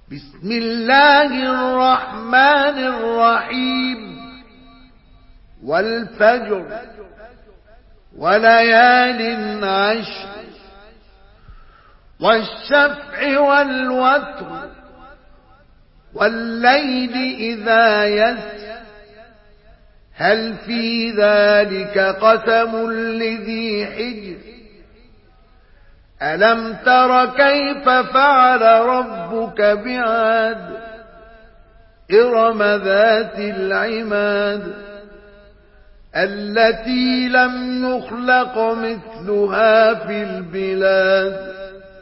بسم الله الرحمن الرحيم والفجر وليال عشر والشفع والوتر والليل إذا يسر هل في ذلك قسم لذي حجر ألم تر كيف فعل ربك بعاد إرم ذات العماد التي لم يخلق مثلها في البلاد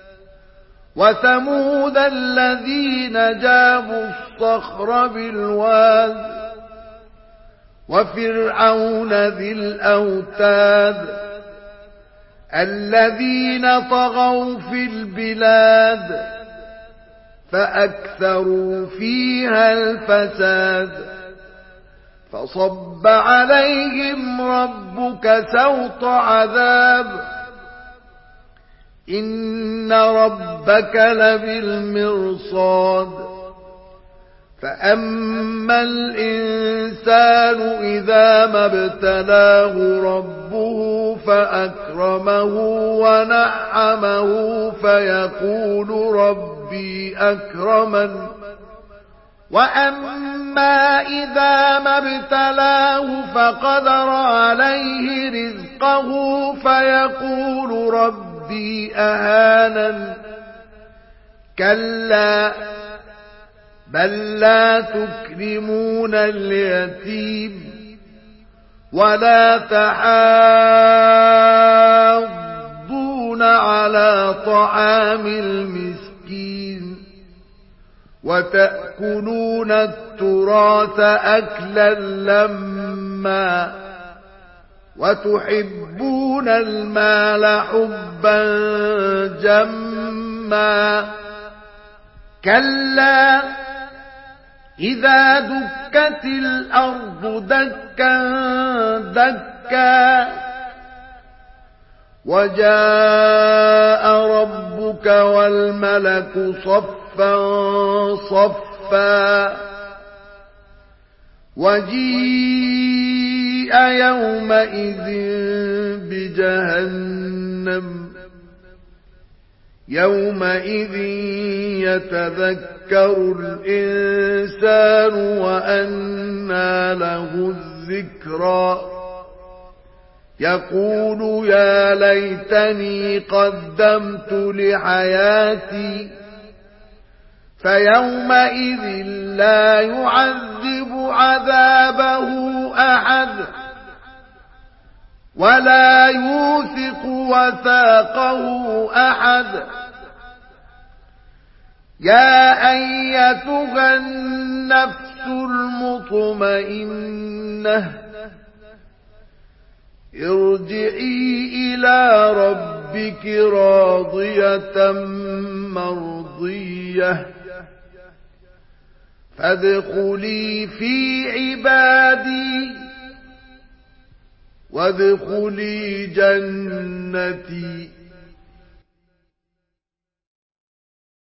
وثمود الذين جابوا الصخر بالواد وفرعون ذي الأوتاد الذين طغوا في البلاد فأكثروا فيها الفساد فصب عليهم ربك سوط عذاب إن ربك لبالمرصاد فأما الإنسان إذا ما ابتلاه ربه فأكرمه ونعمه فيقول ربي أكرمن وأما إذا ما ابتلاه فقدر عليه رزقه فيقول ربي أهانن كلا بل لا تكرمون اليتيم ولا تحاضون على طعام المسكين وتأكلون التراث أكلا لما وتحبون المال حبا جما كلا إذا دكت الأرض دكا دكا وجاء ربك والملك صفا صفا وجيء يومئذ بجهنم يومئذ يتذكر الإنسان وأنى له الذكرى يقول يا ليتني قدمت لحياتي فيومئذ لا يعذب عذابه أحد ولا يوثق وثاقه أحد يا أيتها النفس المطمئنة ارجعي إلى ربك راضية مرضية فادخلي في عبادي وادخلي جنتي